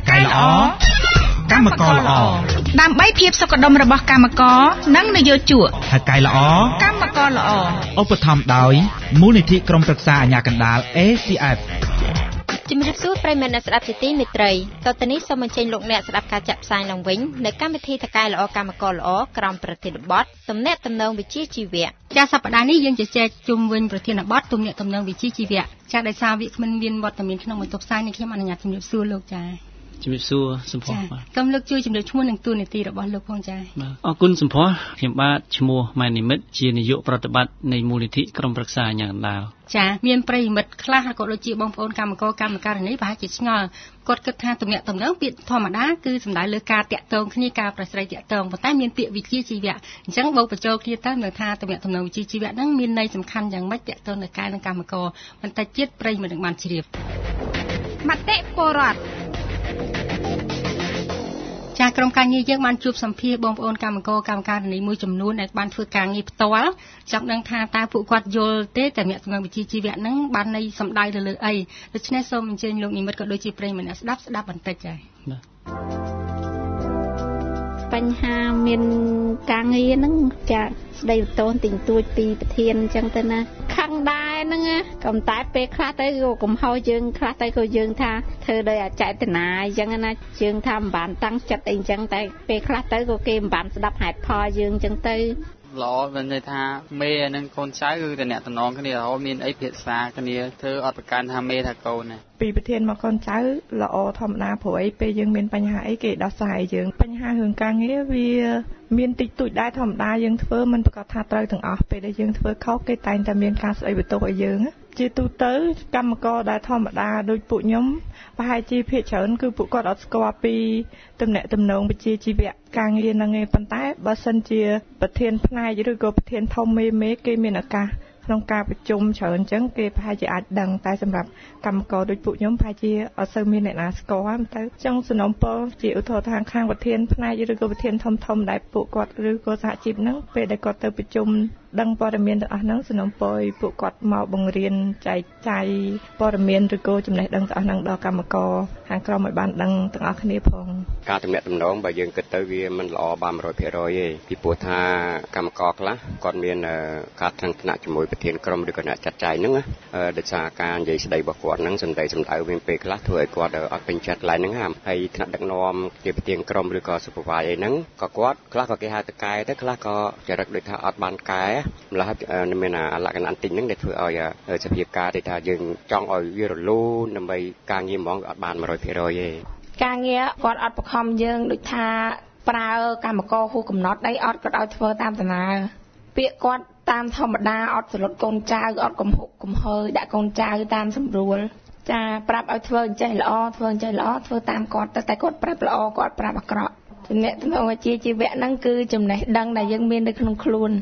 កែល្អកម្មករល្អដើម្បីភាពសុខដុមរបស់កម្មករនិងនយោជកថៅកែល្អកម្មករល្អឧបត្ថម្ភដោយមូលនិធិក្រុមប្រឹក្សាអាជ្ញាកណ្ដាល ACF ជំរាបសួរប្រិយមិត្តអ្នកស្ដាប់ជាទីមេត្រីតទៅនេះសូមអញ្ជើញលោកអ្នកស្ដាប់ការចាក់ផ្សាយឡើងវិញនៅកម្មវិធីថៅកែល្អកម្មករល្អក្រោមប្រធានបទទំនាក់ទំនងវិជ្ជាជីវៈចាសប្តាហ៍នេះយើងជជែកជុំវិញប្រធានបទទំនាក់ទំនងវិជ្ជាជីវៈចាសដោយសារវាគ្មិនមានវត្តមានក្នុងបន្ទប់ផ្សាយនេះខ្ញុំអនុញ្ញាតជំរាបសួរលោកចាជំរាបសួរសំភ័សបាទសូមលោកជួយជម្រាបឈ្មោះនិងតួនាទីរបស់លោកផងចាបាទអរគុណសំភ័សខ្ញុំបាទឈ្មោះម៉ែននិមិត្តជានាយកប្រតិបត្តិនៃមូលនិធិក្រុមប្រឹក្សាអាជ្ញាកណ្ដាលចាមានប្រិយមិត្តខ្លះក៏ដូចជាបងប្អូនកម្មករកម្មការិនីប្រហែលជាឆ្ងល់គាត់គិតថាទំនាក់ទំនងពាក្យធម្មតាគឺសំដៅលើការតាក់ទងគ្នាការប្រស្រ័យតាក់ទងប៉ុន្តែមានពាក្យវិជ្ជាជីវៈអញ្ចឹងបូកបញ្ចូលគ្នាទៅនៅថាទំនាក់ទំនងវិជ្ជាជីវៈហ្នឹងមានន័យសំខាន់យ៉ាងម៉េចតាក់ទងនឹងកាយនិងកម្មករបន្តិចទៀតប្រិយមិត្តនឹងបានជ្រាបមតិពលរដ្ឋចាក្រុមការងារយើងបានជួបសម្ភាសបងប្អូនកម្មករកម្មការិនីមួយចំនួនដែលបានធ្វើការងារផ្ទាល់ចង់ដឹងថាតើពួកគាត់យល់ទេតែអ្នកទំនាក់វិជ្ជាជីវៈហ្នឹងបានន័យសំដៅទៅលើអីដូច្នេះសូមអញ្ជើញលោកនិមិត្តក៏ដូចជាប្រិយមិត្តអ្នកស្ដាប់បន្តិចចា៎បញ្ហាមានការងារហ្នឹងចាស្ដីបន្ទោសទីទួចពីប្រធានអញ្ចឹងទៅណាខឹងដែរហ្នឹងក៏តែពេលខ្លះទៅក៏កំហុសយើងខ្លះទៅក៏យើងថាធ្វើដោយអចេតនាអញ្ចឹងណាយើងថាមិនបានតាំងចិត្តអីអញ្ចឹងតែពេលខ្លះទៅក៏គេមិនបានស្ដាប់ហេតុផលយើងអញ្ចឹងទៅល្អមិនន័យថាមេនិងកូនចៅគឺតំណតំណងគ្នារហូតមានអីភាសាគ្នាធ្វើអត់ប្រកាន់ថាមេថាកូនណាពីប្រធានមកកូនចៅល្អធម្មតាព្រោះអីពេលយើងមានបញ្ហាអីគេដោះស្រាយយើងបញ្ហារឿងការងារវាមានតិចតួចដែរធម្មតាយើងធ្វើមិនប្រកាសថាត្រូវទាំងអស់ពេលដែលយើងធ្វើខុសគេតែងតែមានការស្ដីបន្ទោសឲ្យយើងជាទូទៅកម្មករដែលធម្មតាដូចពួកខ្ញុំប្រហែលជាភាគច្រើនគឺពួកគាត់អត់ស្គាល់ពីទំនាក់ទំនងវិជ្ជាជីវៈការងារហ្នឹងឯងប៉ុន្តែបើសិនជាប្រធានផ្នែកឬក៏ប្រធានធំមេគេមានឱកាសក្នុងការប្រជុំច្រើនអញ្ចឹងគេប្រហែលជាអាចដឹងតែសម្រាប់កម្មករដូចពួកខ្ញុំប្រហែលជាអត់សូវមានអ្នកណាស្គាល់ទៅអញ្ចឹងសំណូមពរជាឧទាហរណ៍ខាងប្រធានផ្នែកឬក៏ប្រធានធំដែលពួកគាត់ឬក៏សហជីពហ្នឹងពេលដែលគាត់ទៅប្រជុំដឹងព័ត៌មានទាំងអស់ហ្នឹងសំណូមពរឲ្យពួកគាត់មកបង្រៀនចែកចាយព័ត៌មានឬក៏ចំណេះដឹងទាំងអស់ហ្នឹងដល់កម្មករខាងក្រុមឲ្យបានដឹងទាំងអស់គ្នាផងការទំនាក់ទំនងបើយើងគិតទៅវាមិនល្អបាន 100% ទេពីព្រោះថាកម្មករខ្លះគាត់មានការថ្នាក់ថ្នាក់ជាមួយប្រធានក្រុមឬក៏អ្នកចាត់ចែងហ្នឹងដោយសារការនិយាយស្ដីរបស់គាត់ហ្នឹងសំដីសម្ដៅវិញពេលខ្លះធ្វើឲ្យគាត់អត់ពេញចិត្តឡើយហ្នឹងហើយថ្នាក់ដឹកនាំជាប្រធានក្រុមឬក៏ supervisor អីហ្នឹងក៏គាត់ខ្លះក៏គេហៅតកែទៅខ្លះក៏ចរិតដូចថាអត់បានកែម្ល៉េះមានលក្ខណៈតិចហ្នឹងដែលធ្វើឲ្យសភាពការដែលថាយើងចង់ឲ្យវារលូនដើម្បីការងារហ្មងអត់បាន 100% ទេការងារគាត់អត់បខំយើងដូចថាប្រើកម្មករហួសកំណត់អីអត់គាត់ឲ្យធ្វើតាមដំណើរពាក្យគាត់តាមធម្មតាអត់សលុតកូនចៅអត់កំហុកកំហើយដាក់កូនចៅតាមសម្រួលចាប្រាប់ឲ្យធ្វើអញ្ចេះល្អធ្វើអញ្ចេះល្អធ្វើតាមគាត់តែគាត់ប្រាប់ល្អគាត់ប្រាប់អាក្រក់ទំនាក់ទំនងវិជ្ជាជីវៈហ្នឹងគឺចំណេះដឹងដែលយើងមាននៅក្នុងខ្លួន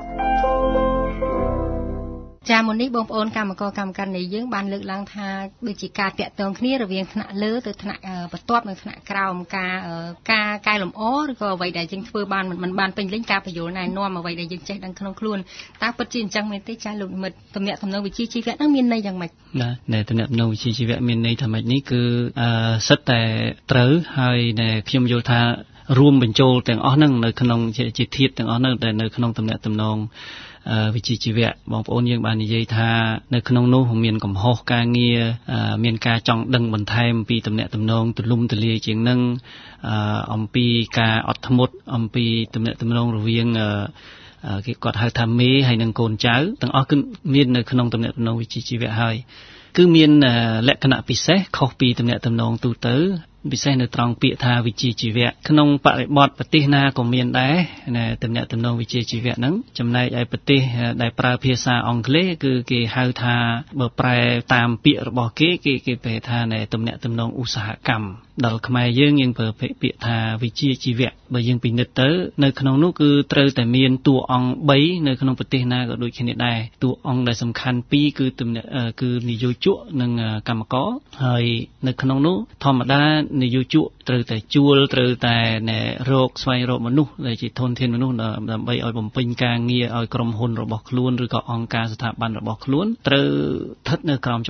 ចាមុននេះបងប្អូនកម្មករកម្មការិនីយើងបានលើកឡើងថាដូចជាការតាក់ទងគ្នារវាងថ្នាក់លើទៅថ្នាក់បន្ទាប់និងថ្នាក់ក្រោមការកែលម្អឬក៏អ្វីដែលយើងធ្វើបានមិនបានពេញលេញការបញ្យល់ណែនាំអ្វីដែលយើងចេះដឹងក្នុងខ្លួនតើពិតជាអញ្ចឹងមែនទេចាលោកនិមិត្តទំនាក់ទំនងវិជ្ជាជីវៈហ្នឹងមានន័យយ៉ាងម៉េចណាទំនាក់ទំនងវិជ្ជាជីវៈមានន័យថាម៉េចនេះគឺសិតតែត្រូវហើយខ្ញុំយល់ថារួមបញ្ចូលទាំងអស់ហ្នឹងនៅក្នុងជាធាតុទាំងអស់ហ្នឹងដែលនៅក្នុងទំនាក់ទំនងវិជ្ជាជីវៈបងប្អូនយើងបាននិយាយថានៅក្នុងនោះមានកំហុសការងារមានការចង់ដឹងបន្ថែមពីទំនាក់ទំនងទូលំទូលាយជាងនឹងអំពីការអត់ធ្មត់អំពីទំនាក់ទំនងរវាងគេគាត់ហៅថាមេហើយនិងកូនចៅទាំងអស់គឺមាននៅក្នុងទំនាក់ទំនងវិជ្ជាជីវៈហើយគឺមានលក្ខណៈពិសេសខុសពីទំនាក់ទំនងទូទៅពិសេសនៅត្រង់ពាក្យថាវិជ្ជាជីវៈក្នុងបរិបទប្រទេសណាក៏មានដែរទំនាក់ទំនងវិជ្ជាជីវៈហ្នឹងចំណែកឯប្រទេសដែលប្រើភាសាអង់គ្លេសគឺគេហៅថាបើប្រែតាមពាក្យរបស់គេប្រែថាទំនាក់ទំនងឧស្សាហកម្មដល់ខ្មែរយើងប្រើពាក្យថាវិជ្ជាជីវៈបើយើងពិនិត្យទៅនៅក្នុងនោះគឺត្រូវតែមានតួអង្គ3នៅក្នុងប្រទេសណាក៏ដូចគ្នាដែរតួអង្គដែលសំខាន់2គឺនិយោជកនិងកម្មករហើយនៅក្នុងនោះធម្មតានិយោជកត្រូវតែជួលត្រូវតែស្វែងរកមនុស្សដែលជាធនធានមនុស្សដើម្បីឲ្យបំពេញការងារឲ្យក្រុមហ៊ុនរបស់ខ្លួនឬក៏អង្គការស្ថាប័នរបស់ខ្លួនត្រូវស្ថិតនៅក្រោមច្បាប់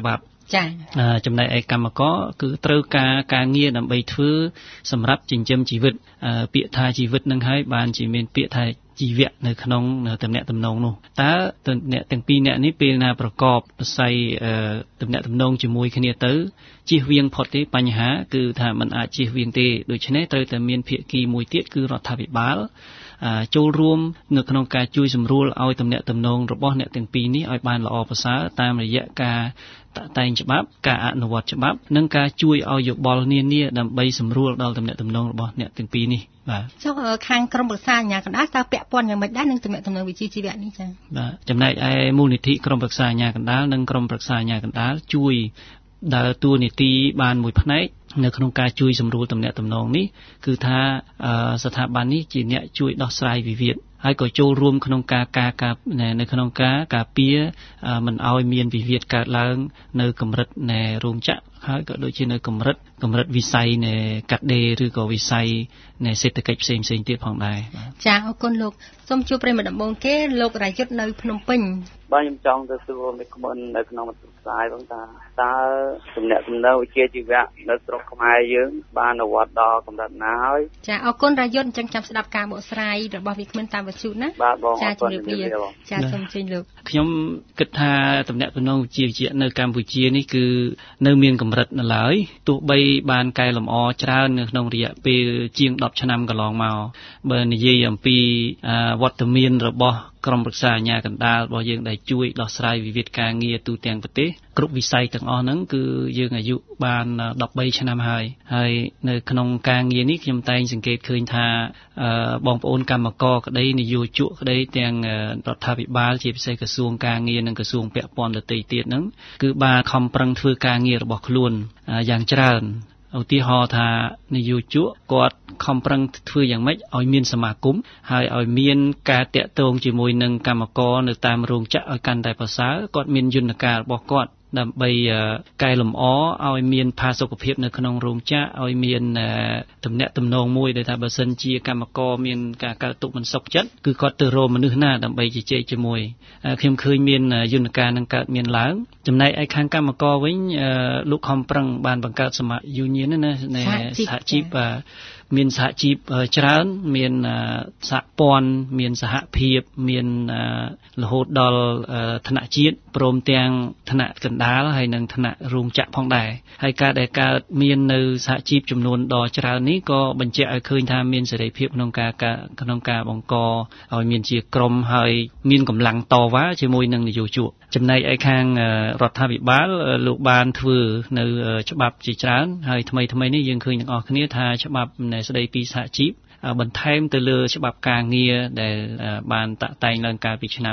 ចាចំណែកឯកម្មករគឺត្រូវការងារដើម្បីធ្វើសម្រាប់ចិញ្ចឹមជីវិតពាក្យថាជីវិតនឹងហើយបានជាមានពាក្យថាជីវៈនៅក្នុងតំណែងតំណងនោះតើអ្នកទាំងពីរអ្នកនេះពេលណាប្រកបវិស័យតំណែងតំណងជាមួយគ្នាទៅជៀសវាងផុតទេបញ្ហាគឺថាมันអាចជៀសវាងទេដូច្នេះត្រូវតែមានភាគីមួយទៀតគឺរដ្ឋាភិបាលចូលរួមនៅក្នុងការជួយសម្រួលឲ្យតំណែងតំណងរបស់អ្នកទាំងពីរនេះឲ្យបានល្អប្រសើរតាមរយៈការតាក់តែងច្បាប់ការអនុវត្តច្បាប់និងការជួយឲ្យយោបល់នានាដើម្បីសម្រួលដល់តំណែងតំណងរបស់អ្នកទាំងពីរនេះបាទចុះខាងក្រមប្រឹក្សាអាជ្ញាកណ្ដាលតើពាក់ព័ន្ធយ៉ាងម៉េចដែរនឹងតំណែងតំណងវិជ្ជាជីវៈនេះចា៎បាទចំណែកឯមូលនិធិក្រមប្រឹក្សាអាជ្ញាកណ្ដាលនិងក្រមប្រឹក្សាអាជ្ញាកណ្ដាលជួយដើរតួនាទីបានមួយផ្នែកនៅក្នុងការជួយសម្រួលតំណែងតំណងនេះគឺថាស្ថាប័ននេះជាអ្នកជួយដោះស្រាយវិវាទហើយក៏ចូលរួមក្នុងការនៅក្នុងការពារមិនឲ្យមានវិវាទកើតឡើងនៅកម្រិតនៃរោងចក្រហើយក៏ដូចជានៅកម្រិតវិស័យនៃកាត់ដេរឬក៏វិស័យនៃសេដ្ឋកិច្ចផ្សេងទៀតផងដែរចាអរគុណលោកសូមជួបប្រិយមិត្តដំបូងគេលោករយុទ្ធនៅភ្នំពេញបាទខ្ញុំចង់ទៅសួរមេឃុំនៅក្នុងមន្ទីរផ្សាយបងតាតើទំនាក់ទំនងវិជ្ជាជីវៈនៅស្រុកខ្មែរយើងបានអនុវត្តដល់កម្រិតណាហើយចាអរគុណរយុទ្ធអញ្ចឹងចាំស្ដាប់ការបកស្រាយរបស់វិក្កាមតាមវិទ្យុណាបាទបងចាជំរាបលាចាសូមជើញលោកខ្ញុំគិតថាទំនាក់ទំនងវិជ្ជាជីវៈនៅកម្ពុជានេះគឺនៅមានកម្រិតនៅឡើយទោះបីបានកែលម្អច្រើននៅក្នុងរយៈពេលជាង10ឆ្នាំកន្លងមកបើនិយាយអំពីវត្តមានរបស់ក្រមប្រឹក្សាអាជ្ញាកណ្ដាលរបស់យើងដែលជួយដោះស្រាយវិវាទការងារទូទាំងប្រទេសគ្រប់វិស័យទាំងអស់ហ្នឹងគឺយើងអាយុបាន13ឆ្នាំហើយនៅក្នុងការងារនេះខ្ញុំតែងសង្កេតឃើញថាបងប្អូនកម្មករក្តីនយោជកក្តីទាំងរដ្ឋាភិបាលជាពិសេសក្រសួងការងារនិងក្រសួងពាក់ព័ន្ធដទៃទៀតហ្នឹងគឺបានខំប្រឹងធ្វើការងាររបស់ខ្លួនយ៉ាងច្រើនឧទាហរណ៍ថានយោជកគាត់ខំប្រឹងធ្វើយ៉ាងម៉េចឲ្យមានសមាគមហើយឲ្យមានការតាក់ទងជាមួយនឹងកម្មករនៅតាមរោងចក្រឲ្យកាន់តែប្រសើរគាត់មានយន្តការរបស់គាត់ដើម្បីកែលម្អឲ្យមានផាសុកភាពនៅក្នុងរោងចក្រឲ្យមានទំនាក់ទំនងមួយដែលថាបើសិនជាកម្មករមានការកើតទុក្ខមិនសុខចិត្តគឺគាត់ទៅរកមនុស្សណាដើម្បីជជែកជាមួយខ្ញុំឃើញមានយន្តការនឹងកើតមានឡើងចំណែកឯខាងកម្មករវិញលោកខំប្រឹងបានបង្កើតសមាគម Union ណាសហជីពមានសហជីពច្រើនមានសហព័ន្ធមានសហភាពមានរហូតដល់ថ្នាក់ជាតិព្រមទាំងថ្នាក់កណ្ដាលហើយនិងថ្នាក់រោងចក្រផងដែរហើយការដែលកើតមាននៅសហជីពចំនួនដ៏ច្រើននេះក៏បញ្ជាក់ឲ្យឃើញថាមានសេរីភាពក្នុងការបង្កឲ្យមានជាក្រុមហើយមានកម្លាំងតវ៉ាជាមួយនឹងនយោជកចំណែកឯខាងរដ្ឋាភិបាលលោកបានធ្វើនៅច្បាប់ជាច្រើនហើយថ្មីនេះយើងឃើញទាំងអស់គ្នាថាច្បាប់ស្ដីពីសហជីពបន្ថែមទៅលើច្បាប់ការងារដែលបានតាក់តែងឡើងកាលពីឆ្នាំ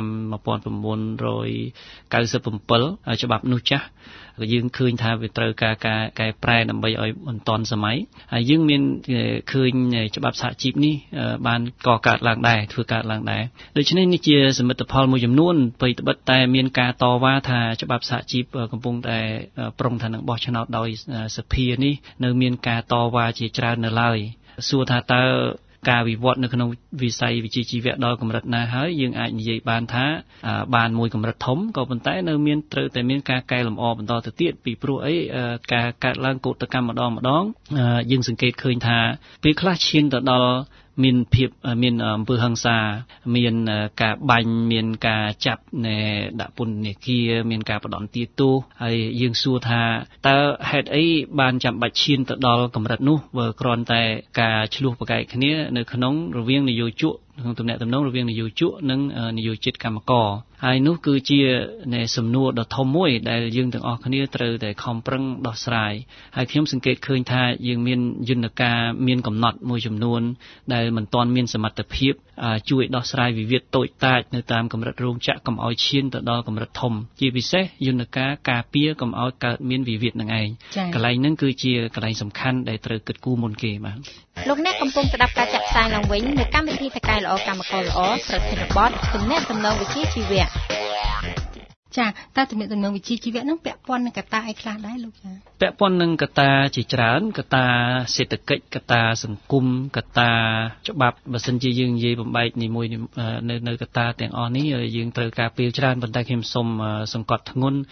1997ច្បាប់នោះចាស់យើងឃើញថាវាត្រូវការកែប្រែដើម្បីឲ្យបន្ទាន់សម័យហើយយើងមានឃើញច្បាប់សហជីពនេះបានកកើតឡើងដែរធ្វើកើតឡើងដែរដូច្នេះនេះជាសមិទ្ធផលមួយចំនួនអ្វីត្បិតតែមានការតវ៉ាថាច្បាប់សហជីពកំពុងតែប្រុងថានឹងបោះឆ្នោតដោយសភានេះនៅមានការតវ៉ាជាច្រើននៅឡើយសួរថាតើការវិវត្តនៅក្នុងវិស័យវិជ្ជាជីវៈដល់កម្រិតណាហើយយើងអាចនិយាយបានថាបានមួយកម្រិតធំក៏ប៉ុន្តែនៅមានត្រូវតែមានការកែលម្អបន្តទៅទៀតពីព្រោះអីការកើតឡើងកោតកម្មម្ដងយើងសង្កេតឃើញថាពេលខ្លះឈានទៅដល់មានអំពើហិង្សាមានការបាញ់មានការចាប់ដាក់ពន្ធនាគារមានការបដន្ទាទោសហើយយើងសួរថាតើហេតុអីបានចាំបាច់ឈានទៅដល់កម្រិតនោះបើគ្រាន់តែការឆ្លោះប្រកែកគ្នានៅក្នុងរវាងនយោជកក្នុងទំនាក់ទំនងរវាងនយោជកនិងនយោជិតកម្មករហើយនោះគឺជាសំណួរដ៏ធំមួយដែលយើងទាំងអស់គ្នាត្រូវតែខំប្រឹងដោះស្រាយហើយខ្ញុំសង្កេតឃើញថាយើងមានយន្តការមានកំណត់មួយចំនួនដែលមិនទាន់មានសមត្ថភាពជួយដោះស្រាយវិវាទតូចតាចនៅតាមកម្រិតរោងចក្រកុំឲ្យឈានទៅដល់កម្រិតធំជាពិសេសយន្តការការពារកុំឲ្យកើតមានវិវាទនឹងឯងកន្លែងហ្នឹងគឺជាកន្លែងសំខាន់ដែលត្រូវគិតគូរមុនគេបាទលោកអ្នកកំពុងស្ដាប់ការចាក់ផ្សាយឡើងវិញនៅកម្មវិធីថកែល្អកម្មករល្អប្រធានបទទំនាក់ទំនងវិជ្ជាជីវៈចាតើទំនាក់ទំនងវិជ្ជាជីវៈហ្នឹងពាក់ព័ន្ធនឹងកត្តាអីខ្លះដែរលោកចាពាក់ព័ន្ធនឹងកត្តាជាច្រើនកត្តាសេដ្ឋកិច្ចកត្តាសង្គមកត្តាច្បាប់បើសិនជាយើងនិយាយបំបែកនីមួយនៅកត្តាទាំងអស់នេះយើងត្រូវការពេលច្រើនប៉ុន្តែខ្ញុំសូមសង្កត់ធ្ងន់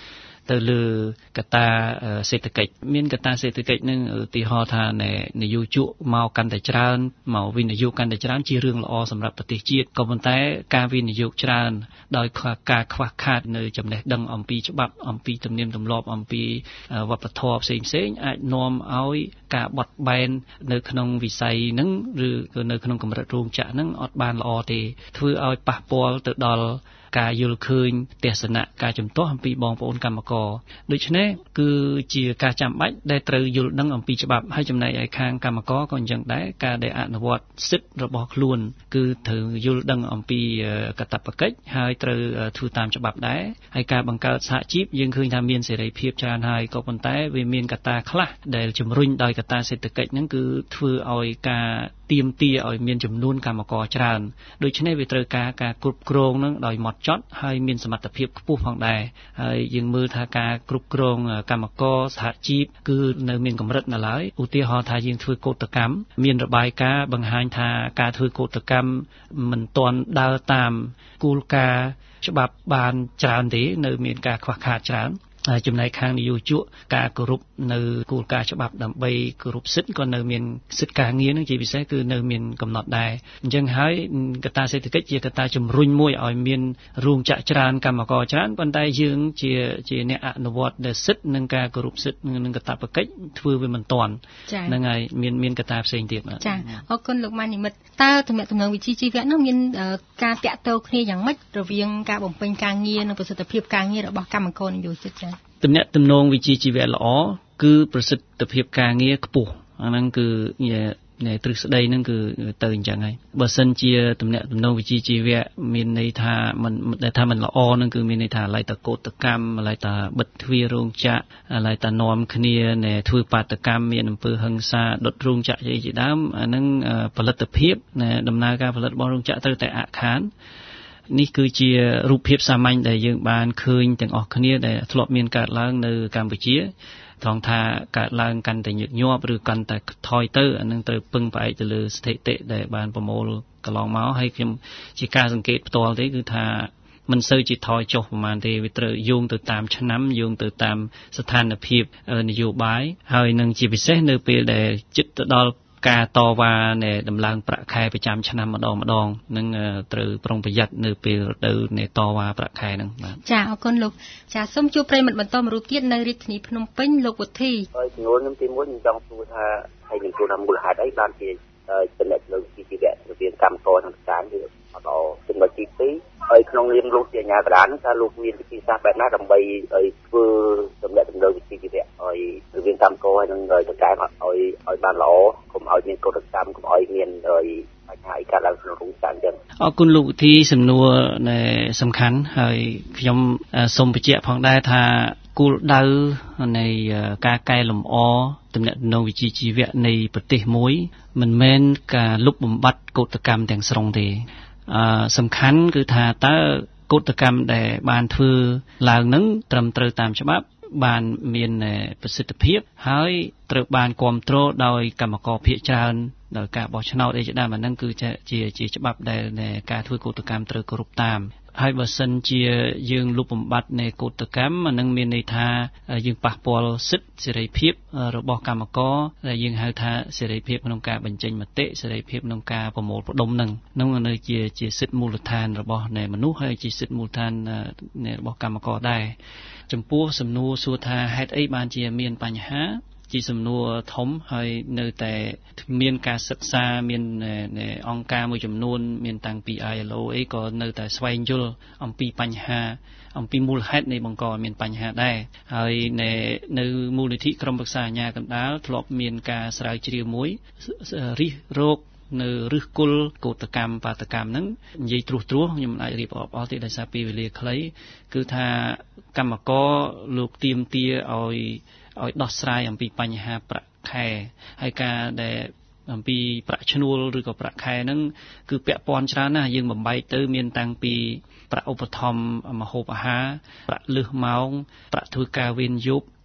ទៅលើកត្តាសេដ្ឋកិច្ចមានកត្តាសេដ្ឋកិច្ចនឹងឧទាហរណ៍ថានយោជកមកកាន់តែច្រើនមកវិនិយោគកាន់តែច្រើនជារឿងល្អសម្រាប់ប្រទេសជាតិក៏ប៉ុន្តែការវិនិយោគច្រើនដោយការខ្វះខាតនៅចំណេះដឹងអំពីច្បាប់អំពីទំនៀមទម្លាប់អំពីវប្បធម៌ផ្សេងៗអាចនាំឲ្យការបត់បែននៅក្នុងវិស័យហ្នឹងឬក៏នៅក្នុងកម្រិតរោងចក្រហ្នឹងអត់បានល្អទេធ្វើឲ្យប៉ះពាល់ទៅដល់ការយល់ឃើញទស្សនៈការជំទាស់អំពីបងប្អូនកម្មករដូច្នេះគឺជាការចាំបាច់ដែលត្រូវយល់ដឹងអំពីច្បាប់ហើយចំណែកឯខាងកម្មករក៏អញ្ចឹងដែរការដែលអនុវត្តសិទ្ធិរបស់ខ្លួនគឺត្រូវយល់ដឹងអំពីកាតព្វកិច្ចហើយត្រូវធ្វើតាមច្បាប់ដែរហើយការបង្កើតសហជីពយើងឃើញថាមានសេរីភាពច្រើនហើយក៏ប៉ុន្តែវាមានកត្តាខ្លះដែលជំរុញដោយកត្តាសេដ្ឋកិច្ចហ្នឹងគឺធ្វើឲ្យការទាមទារឲ្យមានចំនួនកម្មករច្រើនដូច្នេះវាត្រូវការគ្រប់គ្រងនឹងដោយហ្មត់ចត់ហើយមានសមត្ថភាពខ្ពស់ផងដែរហើយយើងមើលថាការគ្រប់គ្រងកម្មករសហជីពគឺនៅមានកម្រិតនៅឡើយឧទាហរណ៍ថាយើងធ្វើកោតកម្មមានរបាយការណ៍បង្ហាញថាការធ្វើកោតកម្មមិនទាន់ដើរតាមគោលការណ៍ច្បាប់បានច្រើនទេនៅមានការខ្វះខាតច្រើនចំណែកខាងនយោជកការគោរពនៅគោលការណ៍ច្បាប់ដើម្បីគោរពសិទ្ធិក៏នៅមានសិទ្ធិការងារនឹងជាពិសេសគឺនៅមានកំណត់ដែរអញ្ចឹងហើយកត្តាសេដ្ឋកិច្ចជាកត្តាជំរុញមួយឲ្យមានរោងចក្រច្រើនកម្មករច្រើនប៉ុន្តែយើងជាអ្នកអនុវត្តដែលសិទ្ធិនិងការគោរពសិទ្ធិនិងកាតព្វកិច្ចធ្វើវាមិនទាន់ហ្នឹងហើយមានកត្តាផ្សេងទៀតបាទចាអរគុណលោកម៉ាន់និមិត្តតើទំនាក់ទំនងវិជ្ជាជីវៈនោះមានការតាក់ទងគ្នាយ៉ាងម៉េចរវាងការបំពេញការងារនិងប្រសិទ្ធភាពការងាររបស់កម្មករនិយោជិតចាទំនាក់ទំនងវិជ្ជាជីវៈល្អគឺប្រសិទ្ធភាពការងារខ្ពស់អាហ្នឹងគឺទ្រឹស្ដីហ្នឹងគឺទៅអញ្ចឹងហើយបើសិនជាទំនាក់ទំនងវិជ្ជាជីវៈមានន័យថាមិនល្អហ្នឹងគឺមានន័យថាឡៃតកោតកម្មឡៃតបិទទ្វាររោងចក្រឡៃតនាំគ្នាធ្វើបាតកម្មមានអំពើហិង្សាដុតរោងចក្រជាដើមអាហ្នឹងផលិតភាពដំណើរការផលិតរបស់រោងចក្រត្រូវតែអាក់ខាននេះគឺជារូបភាពសាមញ្ញដែលយើងបានឃើញទាំងអស់គ្នាដែលធ្លាប់មានកើតឡើងនៅកម្ពុជាត្រង់ថាកើតឡើងកាន់តែញឹកញាប់ឬកាន់តែថយទៅអានឹងត្រូវពឹងផ្អែកទៅលើស្ថិតិដែលបានប្រមូលកន្លងមកហើយខ្ញុំជាការសង្កេតផ្ទាល់ទេគឺថាមិនសូវជាថយចុះប្រហែលទេវាត្រូវយោងទៅតាមឆ្នាំយោងទៅតាមស្ថានភាពនយោបាយហើយនឹងជាពិសេសនៅពេលដែលជិតទៅដល់ការតវ៉ានៃដំឡើងប្រាក់ខែប្រចាំឆ្នាំម្ដងនឹងត្រូវប្រុងប្រយ័ត្ននៅពេលរដូវនៃតវ៉ាប្រាក់ខែហ្នឹងបាទចាអរគុណលោកចាសូមជួបប្រិយមិត្តបន្តមួយរូបទៀតនៅរាជធានីភ្នំពេញលោកវុធីហើយចំនួនខ្ញុំទី1ខ្ញុំចង់សួរថាហើយមានគោលដៅមូលហេតុអីបានជាចំណុចលើជីវៈរវាងកម្មករនិងស្ថានគឺអត់ល្អចំណុចទី2ហើយក្នុងនាមលោកជាអាជ្ញាកណ្ដាលថាលោកមានវិធីសាស្ត្របែបណាដើម្បីឲ្យធ្វើចំណុចលើវិធីជីវៈឲ្យរវាងកម្មករហើយនិងតកែឲ្យបានល្អកុំឲ្យមានកោតកម្មកុំឲ្យមានបញ្ហាអីកើតឡើងក្នុងរោងចក្រអញ្ចឹងអរគុណលោកវិធីសំណួរសំខាន់ហើយខ្ញុំសូមបញ្ជាក់ផងដែរថាគោលដៅនៃការកែលម្អទំនាក់ទំនងវិជ្ជាជីវៈនៃប្រទេសមួយមិនមែនការលុបបំបាត់កោតកម្មទាំងស្រុងទេសំខាន់គឺថាតើកោតកម្មដែលបានធ្វើឡើងនឹងត្រឹមត្រូវតាមច្បាប់បានមានប្រសិទ្ធភាពហើយត្រូវបានគ្រប់គ្រងដោយកម្មករភាគច្រើនដោយការបោះឆ្នោតអីជាដើមអាហ្នឹងគឺជាច្បាប់ដែលការធ្វើកោតកម្មត្រូវគោរពតាមហើយបើសិនជាយើងលុបបំបាត់នៃកោតកម្មអានឹងមានន័យថាយើងប៉ះពាល់សិទ្ធិសេរីភាពរបស់កម្មករដែលយើងហៅថាសេរីភាពក្នុងការបញ្ចេញមតិសេរីភាពក្នុងការប្រមូលផ្ដុំនឹងនៅជាសិទ្ធិមូលដ្ឋានរបស់មនុស្សហើយជាសិទ្ធិមូលដ្ឋានរបស់កម្មករដែរចំពោះសំណួរសួរថាហេតុអីបានជាមានបញ្ហាជាសំណួរធំហើយនៅតែមានការសិក្សាមានអង្គការមួយចំនួនមានតាំងពី ILO អីក៏នៅតែស្វែងយល់អំពីបញ្ហាអំពីមូលហេតុនៃបង្កមានបញ្ហាដែរហើយនៅមូលនិធិក្រមប្រឹក្សាអាជ្ញាកណ្ដាលធ្លាប់មានការស្រាវជ្រាវមួយរិះរោគនៅឫសគល់កោតកម្មបាតកម្មហ្នឹងនិយាយត្រួសខ្ញុំមិនអាចរៀបរាប់អស់ទេដោយសារពេលវេលាខ្លីគឺថាកម្មករលោកទាមទារឲ្យដោះស្រាយអំពីបញ្ហាប្រាក់ខែហើយការដែលអំពីប្រាក់ឈ្នួលឬក៏ប្រាក់ខែហ្នឹងគឺពាក់ព័ន្ធច្រើនណាស់យើងបំបែកទៅមានតាំងពីប្រាក់ឧបត្ថម្ភម្ហូបអាហារប្រាក់លើសម៉ោងប្រាក់ធ្វើការវេនយប់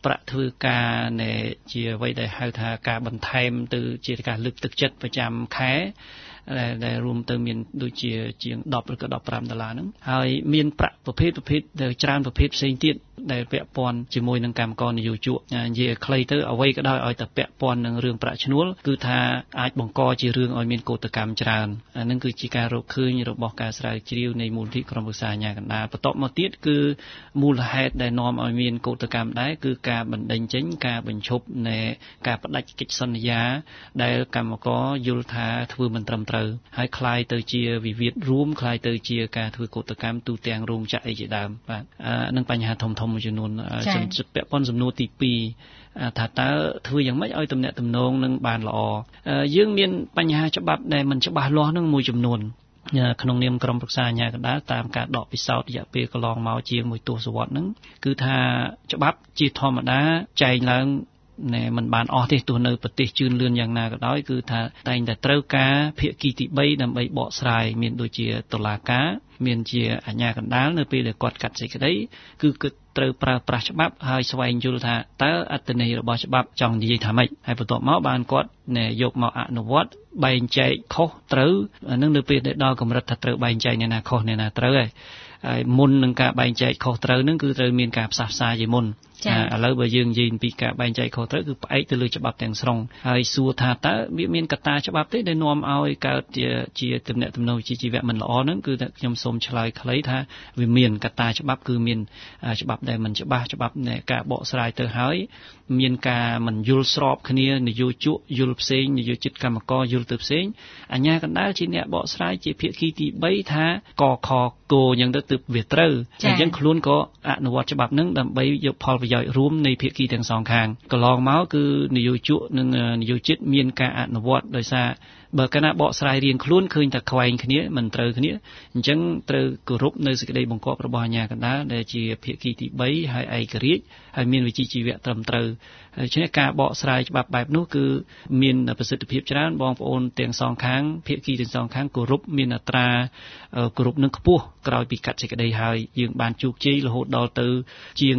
ប្រាក់ធ្វើការនៃជាអ្វីដែលហៅថាការបន្ថែមទៅជាការលើកទឹកចិត្តប្រចាំខែដែលរួមទៅមានដូចជាជាង10ឬក៏$15ហ្នឹងហើយមានប្រាក់ប្រភេទដែលច្រើនប្រភេទផ្សេងទៀតដែលពាក់ព័ន្ធជាមួយនឹងកម្មករនយោជកនិយាយខ្លីទៅអ្វីក៏ដោយឲ្យតែពាក់ព័ន្ធនឹងរឿងប្រាក់ឈ្នួលគឺថាអាចបង្កជារឿងឲ្យមានកោតកម្មច្រើនអានឹងគឺជាការរកឃើញរបស់ការស្រាវជ្រាវនៃមូលនិធិក្រុមប្រឹក្សាអាជ្ញាកណ្ដាលបន្ទាប់មកទៀតគឺមូលហេតុដែលនាំឲ្យមានកោតកម្មដែរគឺការបណ្ដេញចេញការបញ្ឈប់នៃការបដិកិច្ចសន្យាដែលកម្មករយល់ថាធ្វើមិនត្រឹមត្រូវហើយคล้ายទៅជាវិវាទរួមคล้ายទៅជាការធ្វើកោតកម្មទូទាំងរោងចក្រអីជាដើមបាទនឹងបញ្ហាធំមួយចំនួនពាក់ព័ន្ធសំណួរទី2ថាតើធ្វើយ៉ាងម៉េចឲ្យទំនាក់ទំនងនឹងបានល្អយើងមានបញ្ហាច្បាប់ដែលមិនច្បាស់លាស់នឹងមួយចំនួនក្នុងនាមក្រុមប្រឹក្សាអាជ្ញាកណ្ដាលតាមការដកពិសោធន៍រយៈពេលកន្លងមកជាង1ទសវត្សរ៍ហ្នឹងគឺថាច្បាប់ជាធម្មតាចែងឡើងណែมันបានអស់ទេទោះនៅប្រទេសជឿនលឿនយ៉ាងណាក៏ដោយគឺថាតែងតែត្រូវការភាគីទី3ដើម្បីបកស្រាយមានដូចជាតុលាការមានជាអាជ្ញាកណ្ដាលនៅពេលដែលគាត់កាត់សេចក្តីគឺត្រូវប្រើប្រាស់ច្បាប់ហើយស្វែងយល់ថាតើអត្ថន័យរបស់ច្បាប់ចង់និយាយថាម៉េចហើយបន្ទាប់មកបានគាត់យកមកអនុវត្តបែងចែកខុសត្រូវអានឹងនៅពេលដែលដល់កម្រិតថាត្រូវបែងចែកអ្នកណាខុសអ្នកណាត្រូវហើយមុននឹងការបែងចែកខុសត្រូវនឹងគឺត្រូវមានការផ្សះផ្សាជាមុនឥឡូវបើយើងនិយាយពីការបែងចែកខុសត្រូវគឺផ្អែកទៅលើច្បាប់ទាំងស្រុងហើយសួរថាតើវាមានកត្តាច្បាប់ទេដែលនាំឲ្យកើតជាទំនាក់ទំនងវិជ្ជាជីវៈមិនល្អហ្នឹងគឺខ្ញុំសូមឆ្លើយខ្លីថាវាមានកត្តាច្បាប់គឺមានច្បាប់ដែលមិនច្បាស់ច្បាប់នៃការបកស្រាយទៅហើយមានការមិនយល់ស្របគ្នានយោជកយល់ផ្សេងនយោជិតកម្មករយល់ទៅផ្សេងអាជ្ញាកណ្ដាលជាអ្នកបកស្រាយជាភាគីទី3ថាកខគោអញ្ចឹងទៅទើបវាត្រូវអញ្ចឹងខ្លួនក៏អនុវត្តច្បាប់ហ្នឹងដើម្បីយកផលប្រយោជន៍រួមនៃភាគីទាំងសងខាងកន្លងមកគឺនយោជកនិងនយោជិតមានការអនុវត្តដោយសារបើកាលណាបកស្រាយរៀងខ្លួនឃើញតែខ្វែងគ្នាមិនត្រូវគ្នាអញ្ចឹងត្រូវគោរពនៅសេចក្តីបង្គាប់របស់អាជ្ញាកណ្ដាលដែលជាភាគីទី3ហើយឯករាជ្យហើយមានវិជ្ជាជីវៈត្រឹមត្រូវដូច្នេះការបកស្រាយច្បាប់បែបនោះគឺមានប្រសិទ្ធភាពច្រើនបងប្អូនទាំងសងខាងភាគីទាំងសងខាងគោរពមានអត្រាគោរពនឹងខ្ពស់ក្រោយពីកាត់សេចក្តីហើយយើងបានជោគជ័យរហូតដល់ទៅជាង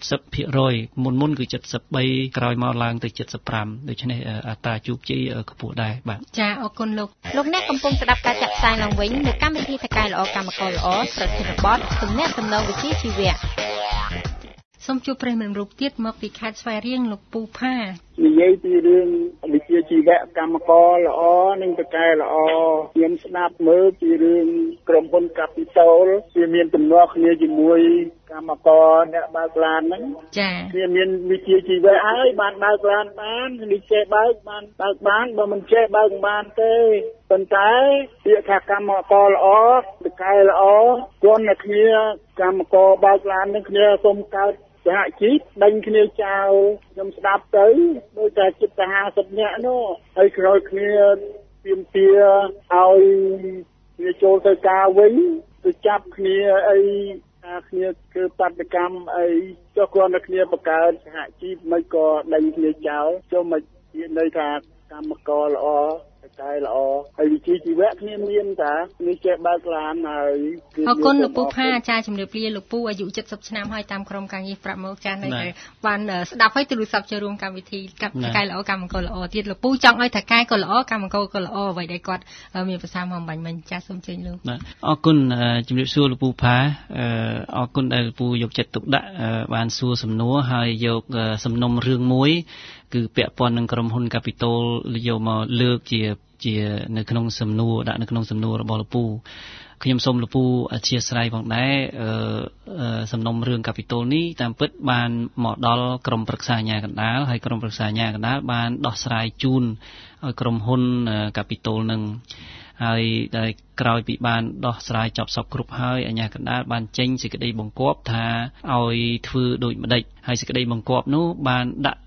70% មុនគឺ73ក្រោយមកឡើងទៅ75ដូច្នេះអត្រាជោគជ័យខ្ពស់ដែរបាទចាអរគុណលោកអ្នកកំពុងស្ដាប់ការចាក់ផ្សាយឡើងវិញនៅកម្មវិធីថកែល្អកម្មករល្អប្រធានបទទំនាក់ទំនងវិជ្ជាជីវៈសូមជួបប្រិយមិត្តរូបទៀតមកពីខេត្តស្វាយរៀងលោកពូផានិយាយពីរឿងវិជ្ជាជីវៈកម្មករល្អនិងថកែល្អខ្ញុំស្ដាប់មើលពីរឿងក្រុមហ៊ុន Capital វាមានទំនាស់គ្នាជាមួយកម្មករអ្នកបើកឡានហ្នឹងចាវាមានវិជ្ជាជីវៈហើយបានបើកឡានបាននេះចេះបើកបានបើមិនចេះបើកមិនបានទេប៉ុន្តែពាក្យថាកម្មករល្អថកែល្អគាត់អ្នកគ្នាកម្មករបើកឡាននឹងគ្នាសូមកើតសហជីពដេញគ្នាចោលខ្ញុំស្ដាប់ទៅដូចតែជិតទៅ50នាក់នោះហើយក្រោយគ្នាទាមទារឲ្យគ្នាចូលទៅការវិញទៅចាប់គ្នាអីគ្នាធ្វើបាតកម្មអីចុះគាត់តែគ្នាបង្កើតសហជីពមិនក៏ដេញគ្នាចោលចុះមិនមានន័យថាកម្មករល្អតែល្អហើយវិជ្ជាជីវៈគ្នាមានតានេះចេះបើកឡានហើយអរគុណលោកពូផាអាចារ្យជំរាបលាលោកពូអាយុ70ឆ្នាំហើយតាមក្រុមការងារប្រាប់មកចាស់នៅតែបានស្ដាប់ហើយទូរស័ព្ទចូលរួមកម្មវិធីថកែល្អកម្មករល្អទៀតលោកពូចង់ឲ្យថកែក៏ល្អកម្មករក៏ល្អអ្វីដែលគាត់មានប្រសាសន៍មកបាញ់មិញចាស់សូមជើញលោកអរគុណជំរាបសួរលោកពូផាអរគុណដែលលោកពូយកចិត្តទុកដាក់បានសួរសំណួរហើយយកសំណុំរឿងមួយគឺពាក់ព័ន្ធនឹងក្រុមហ៊ុន Capital យកមកលើកជានៅក្នុងសំណួរដាក់នៅក្នុងសំណួររបស់លោកពូខ្ញុំសូមលោកពូអធិស្ឋានផងដែរសំណុំរឿង Capital នេះតាមពិតបានមកដល់ក្រុមប្រឹក្សាអាជ្ញាកណ្ដាលហើយក្រុមប្រឹក្សាអាជ្ញាកណ្ដាលបានដោះស្រាយជូនឲ្យក្រុមហ៊ុន Capital នឹងហើយដែលក្រោយពីបានដោះស្រាយចប់សពគ្រប់ហើយអាជ្ញាកណ្ដាលបានចេញសេចក្តីបង្គាប់ថាឲ្យធ្វើដូចម្ដេចហើយសេចក្តីបង្គាប់នោះបានដាក់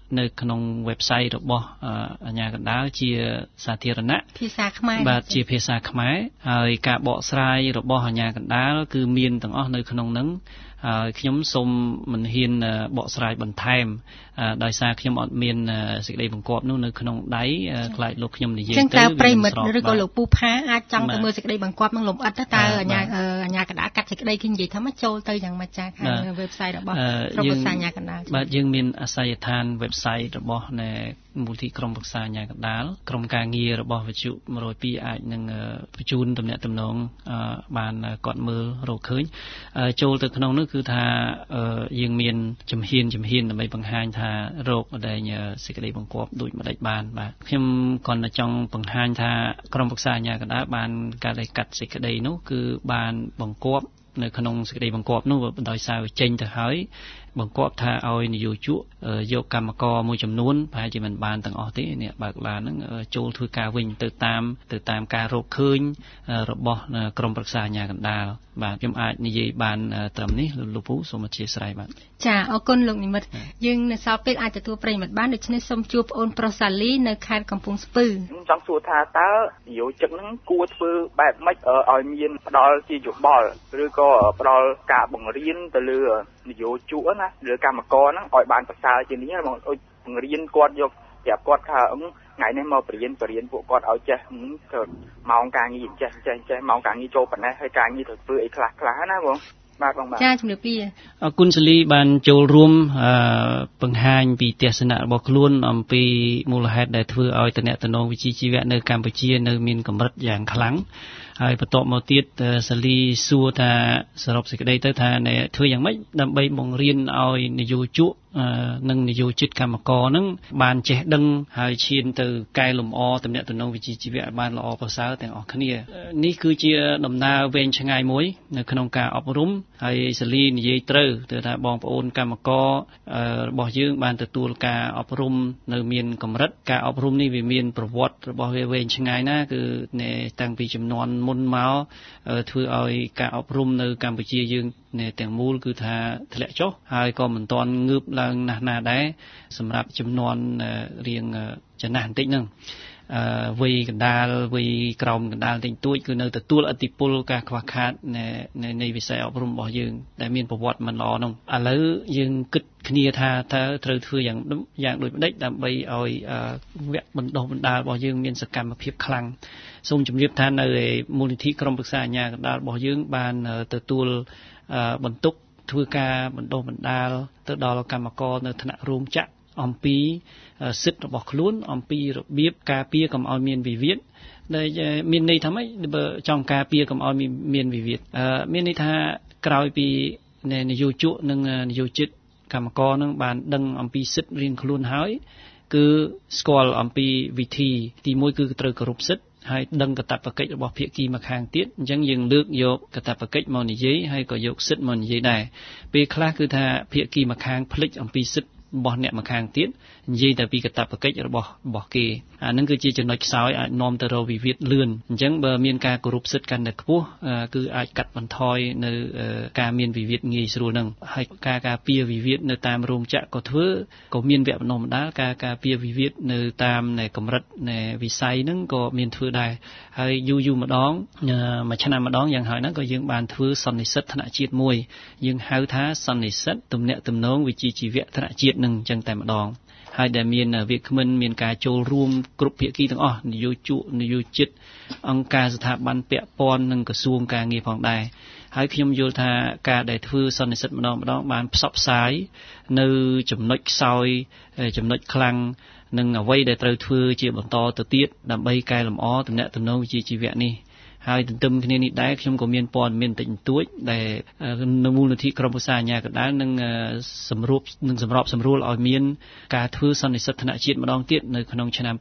នៅក្នុង website របស់អាជ្ញាកណ្ដាលជាសាធារណៈភាសាខ្មែរបាទជាភាសាខ្មែរហើយការបកស្រាយរបស់អាជ្ញាកណ្ដាលគឺមានទាំងអស់នៅក្នុងហ្នឹងហើយខ្ញុំសូមមិនហ៊ានបកស្រាយបន្ថែមដោយសារខ្ញុំអត់មានសេចក្តីបង្គាប់នោះនៅក្នុងដៃខ្លាចលោកខ្ញុំនិយាយទៅចឹងតើប្រិមិត្តឬក៏លោកពូផាអាចចង់ទៅមើលសេចក្តីបង្គាប់នឹងលំអិតតើអាជ្ញាកណ្ដាលកាត់សេចក្តីគេនិយាយថាមកចូលទៅយ៉ាងម៉េចចាខាង website របស់ក្រុមប្រឹក្សាអាជ្ញាកណ្ដាលបាទយើងមានអាសយដ្ឋាន website របស់នៃមូលនិធិក្រុមប្រឹក្សាអាជ្ញាកណ្ដាលក្រុមការងាររបស់វិទ្យុ102អាចនឹងបញ្ជូនទំនាក់ទំនងបានគាត់មើលរកឃើញចូលទៅក្នុងនោះគឺថាយើងមានជំហានដើម្បីបង្ហាញថារោគដែលសេចក្តីបង្គាប់ដូចម្ដេចបានបាទខ្ញុំcònចង់បង្ហាញថាក្រុមប្រឹក្សាអាជ្ញាកណ្ដាលបានការដែលកាត់សេចក្តីនោះគឺបានបង្គាប់នៅក្នុងសេចក្តីបង្គាប់នោះដោយសារចេញទៅហើយបង្គាប់ថាឲ្យនយោជកយកកម្មករមួយចំនួនប្រហែលជាមិនបានទាំងអស់ទេអ្នកបើកឡានហ្នឹងចូលធ្វើការវិញទៅតាមការរកឃើញរបស់ក្រុមប្រឹក្សាអាជ្ញាកណ្ដាលបាទខ្ញុំអាចនិយាយបានត្រឹមនេះលោកពូសូមអធិស្ឋានបាទចាអរគុណលោកនិមិត្តយើងនៅសល់ពេលអាចទទួលប្រិមិត្តបានដូច្នេះសូមជួបប្អូនប្រុសសាលីនៅខេត្តកំពង់ស្ពឺខ្ញុំចង់សួរថាតើនយោជកហ្នឹងគួរធ្វើបែបម៉េចឲ្យមានផ្ដល់ជាយោបល់ឬក៏ផ្ដល់ការបង្រៀនទៅលើនយោជកណាលើកម្មករហ្នឹងឲ្យបានប្រសើរជាងនេះមកបង្រៀនគាត់យកប្រាប់គាត់ថាថ្ងៃនេះមកបរៀនពួកគាត់ឲ្យចេះធ្វើម៉ោងការងារចេះម៉ោងការងារចូលប៉ុណ្ណេះហើយការងារត្រូវធ្វើអីខ្លះណាបងបាទបងបាទចាជំរាបលាអរគុណសាលីបានចូលរួមបង្ហាញពីទស្សនៈរបស់ខ្លួនអំពីមូលហេតុដែលធ្វើឲ្យតំណែងវិជ្ជាជីវៈនៅកម្ពុជានៅមានកម្រិតយ៉ាងខ្លាំងហើយបន្ទាប់មកទៀតសាលីសួរថាសរុបសេចក្តីទៅថាធ្វើយ៉ាងម៉េចដើម្បីបង្រៀនឲ្យនយោជកនិងនយោជិតកម្មករហ្នឹងបានចេះដឹងហើយឈានទៅកែលម្អតំណែងវិជ្ជាជីវៈបានល្អប្រសើរទាំងអស់គ្នានេះគឺជាដំណើរវែងឆ្ងាយមួយនៅក្នុងការអប់រំហើយសាលីនិយាយត្រូវថាបងប្អូនកម្មកររបស់យើងបានទទួលការអប់រំនៅមានកម្រិតការអប់រំនេះវាមានប្រវត្តិរបស់វាវែងឆ្ងាយណាស់គឺតាំងពីជំនាន់មុនមកធ្វើឲ្យការអប់រំនៅកម្ពុជាយើងទាំងមូលគឺថាធ្លាក់ចុះហើយក៏មិនទាន់ងើបឡើងណាស់ណាដែរសម្រាប់ចំនួនរៀងចំណាស់បន្តិចហ្នឹងវ័យកណ្ដាលវ័យក្រោមកណ្ដាលតិចតួចគឺនៅទទួលឥទ្ធិពលការខ្វះខាតនៃវិស័យអប់រំរបស់យើងដែលមានប្រវត្តិមិនល្អនោះឥឡូវយើងគិតគ្នាថាតើត្រូវធ្វើយ៉ាងដូចម្ដេចដើម្បីឲ្យវគ្គបណ្ដុះបណ្ដាលរបស់យើងមានសកម្មភាពខ្លាំងសូមជម្រាបថានៅមូលនិធិក្រុមប្រឹក្សាអាជ្ញាកណ្ដាលរបស់យើងបានទទួលបន្ទុកធ្វើការបណ្ដុះបណ្ដាលទៅដល់កម្មករនៅថ្នាក់រោងចក្រអំពីសិទ្ធិរបស់ខ្លួនអំពីរបៀបការពារកុំឲ្យមានវិវាទដែលមានន័យថាម៉េចបើចង់ការពារកុំឲ្យមានវិវាទមានន័យថាក្រោយពីនយោជកនិងនយោជិតកម្មករនឹងបានដឹងអំពីសិទ្ធិរៀងខ្លួនហើយគឺស្គាល់អំពីវិធីទី1គឺត្រូវគោរពសិទ្ធិហើយដឹងកាតព្វកិច្ចរបស់ភាគីម្ខាងទៀតអញ្ចឹងយើងលើកយកកាតព្វកិច្ចមកនិយាយហើយក៏យកសិទ្ធិមកនិយាយដែរពេលខ្លះគឺថាភាគីម្ខាងភ្លេចអំពីសិទ្ធិរបស់អ្នកម្ខាងទៀតនិយាយតែពីកាតព្វកិច្ចរបស់គេអានឹងគឺជាចំណុចខ្សោយអាចនាំទៅរកវិវាទលឿនអញ្ចឹងបើមានការគោរពសិទ្ធិកាន់តែខ្ពស់គឺអាចកាត់បន្ថយនៅការមានវិវាទងាយស្រួលនឹងហើយការពារវិវាទនៅតាមរោងចក្រក៏ធ្វើក៏មានវគ្គបណ្ដុះបណ្ដាលការពារវិវាទនៅតាមកម្រិតនៃវិស័យហ្នឹងក៏មានធ្វើដែរហើយយូរម្ដងមួយឆ្នាំម្ដងយ៉ាងហោចណាស់ក៏យើងបានធ្វើសន្និសីទថ្នាក់ជាតិមួយយើងហៅថាសន្និសីទទំនាក់ទំនងវិជ្ជាជីវៈថ្នាក់ជាតិនឹងអញ្ចឹងតែម្ដងហើយដែលមានវាគ្មិនមានការចូលរួមគ្រប់ភាគីទាំងអស់នយោជកនយោជិតអង្គការស្ថាប័នពាក់ព័ន្ធនិងក្រសួងការងារផងដែរហើយខ្ញុំយល់ថាការដែលធ្វើសន្និសីទម្ដងបានផ្សព្វផ្សាយនៅចំណុចខ្សោយចំណុចខ្លាំងនិងអ្វីដែលត្រូវធ្វើជាបន្តទៅទៀតដើម្បីកែលម្អទំនាក់ទំនងវិជ្ជាជីវៈនេះហើយទន្ទឹមគ្នានេះដែរខ្ញុំក៏មានព័ត៌មានបន្តិចបន្តួចដែលនៅមូលនិធិក្រុមប្រឹក្សាអាជ្ញាកណ្ដាលនឹងសម្របសម្រួលឲ្យមានការធ្វើសន្និសីទថ្នាក់ជាតិម្ដងទៀតនៅក្នុងឆ្នាំ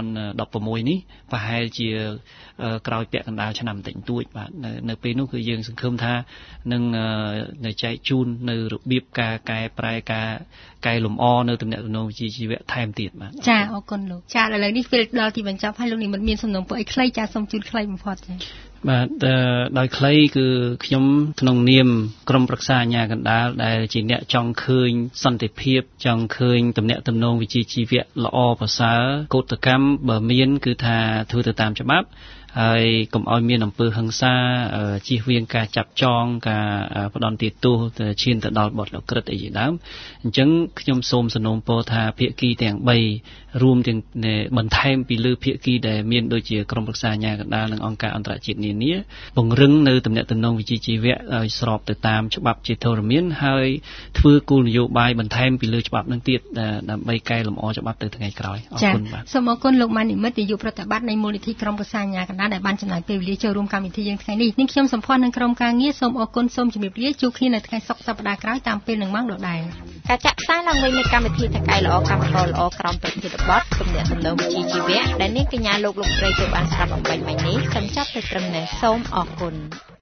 2016នេះប្រហែលជាក្រោយពាក់កណ្ដាលឆ្នាំបន្តិចបន្តួចបាទនៅពេលនោះគឺយើងសង្ឃឹមថានឹងចែកជូននៅរបៀបការកែប្រែការកែលម្អនៅទំនាក់ទំនងវិជ្ជាជីវៈថែមទៀតបាទចាអរគុណលោកចាឥឡូវនេះពេលដល់ទីបញ្ចប់ហើយលោកនិមិត្តមានសំណុំពរអីខ្លីចាសូមជូនខ្លីបំផុតចាបាទដោយខ្លីគឺខ្ញុំក្នុងនាមក្រុមប្រឹក្សាអាជ្ញាកណ្ដាលដែលជាអ្នកចង់ឃើញសន្តិភាពចង់ឃើញទំនាក់ទំនងវិជ្ជាជីវៈល្អប្រសើរកោតកម្មបើមានគឺថាធ្វើទៅតាមច្បាប់ហើយកុំឲ្យមានអំពើហិង្សាជៀសវាងការចាប់ចងការផ្ដន់ទោសទៅឈានទៅដល់បទល្មើសអីជាដើមអញ្ចឹងខ្ញុំសូមសំណូមពរថាភាគីទាំង3រួមទាំងបន្ថែមពីលើភាគីដែលមានដូចជាក្រុមប្រឹក្សាអាជ្ញាកណ្ដាលនិងអង្គការអន្តរជាតិនានាពង្រឹងនៅទំនាក់ទំនងវិជ្ជាជីវៈឲ្យស្របទៅតាមច្បាប់ជាធរមានហើយធ្វើគោលនយោបាយបន្ថែមពីលើច្បាប់នឹងទៀតដើម្បីកែលម្អច្បាប់ទៅថ្ងៃក្រោយអរគុណបាទសូមអរគុណលោកម៉ានិមិត្តនាយកប្រតិបត្តិនៃមូលនិធិក្រុមប្រឹក្សាអាជ្ញាកណ្ដាលដែលបានចំណាយពេលវេលាចូលរួមកម្មវិធីយើងថ្ងៃនេះនាងខ្ញុំសំភ័ណ្ឌនិងក្រុមការងារសូមអរគុណសូមជម្រាបលាជួបគ្នានៅថ្ងៃសុក្រសប្តាហ៍ក្រោយតាមពេលនិងម៉ោងដដែលការចាក់ផ្សាយឡើងវិញនៃកម្មវិធីថកែល្អកម្មករល្អក្រមប្រធានបទទំនាក់ទំនងវិជ្ជាជីវៈដែលនាងកញ្ញាលោកស្រីចូលបានស្ដាប់អំបញ្ញមិញនេះសូមចាប់ទៅត្រឹមនេះសូមអរគុណ